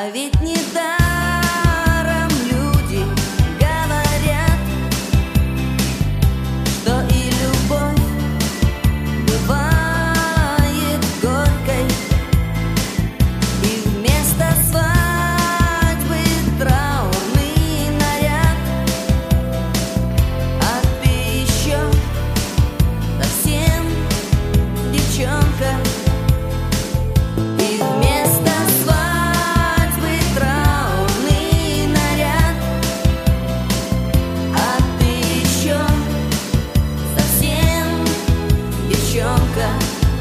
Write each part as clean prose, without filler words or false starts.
А ведь недаром люди говорят, что и любовь бывает горькой, и вместо свадьбы траурный наряд. А ты еще совсем девчонка. И вместо свадьбы траурный наряд, а ты еще совсем девчонка.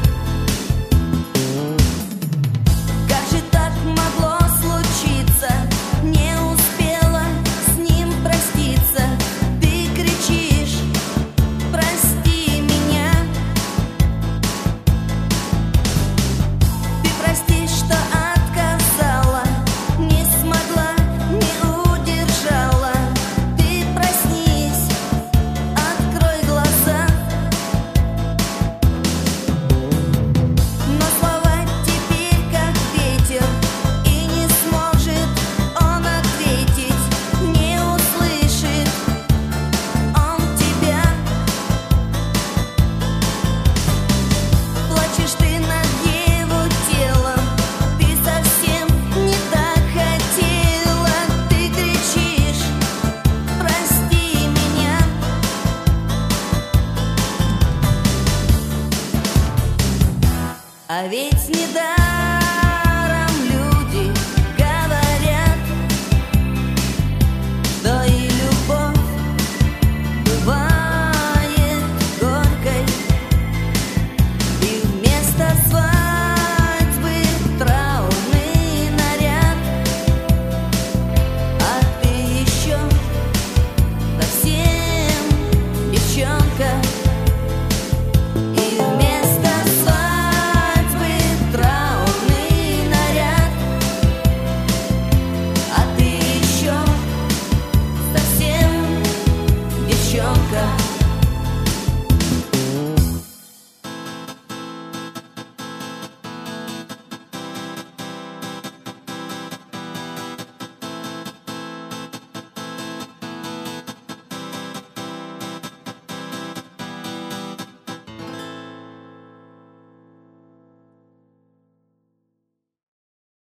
Как же так могло случиться? Не успела с ним проститься. Ты кричишь: прости меня. Ты прости, что отказала, не смогла, не удержала. Ты проснись, открой глаза. Но слова теперь как ветер, и не сможет он ответить, не услышит он тебя. Плачешь ты над его телом, ты совсем не так хотела. Ты кричишь: прости меня. А ведь недаром